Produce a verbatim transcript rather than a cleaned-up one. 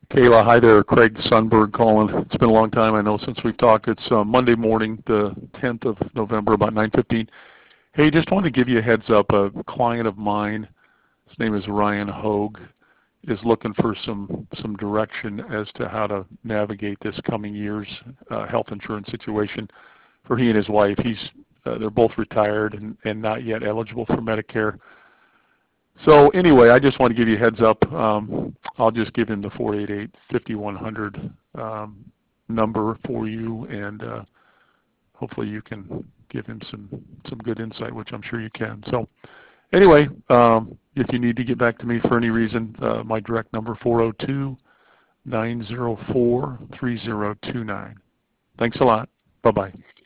Kayla, hi there. Craig Sunberg calling. It's been a long time, I know, since we've talked. It's uh, Monday morning, the tenth of November, about nine fifteen. Hey, just wanted to give you a heads up. A client of mine, his name is Ryan Hogue, is looking for some some direction as to how to navigate this coming year's uh, health insurance situation for he and his wife. He's uh, they're both retired and, and not yet eligible for Medicare. So anyway, I just want to give you a heads up. Um, I'll just give him the four eight eight, five one zero zero um, number for you, and uh, hopefully you can give him some, some good insight, which I'm sure you can. So anyway, um, if you need to get back to me for any reason, uh, my direct number, four oh two, nine oh four, three oh two nine. Thanks a lot. Bye-bye.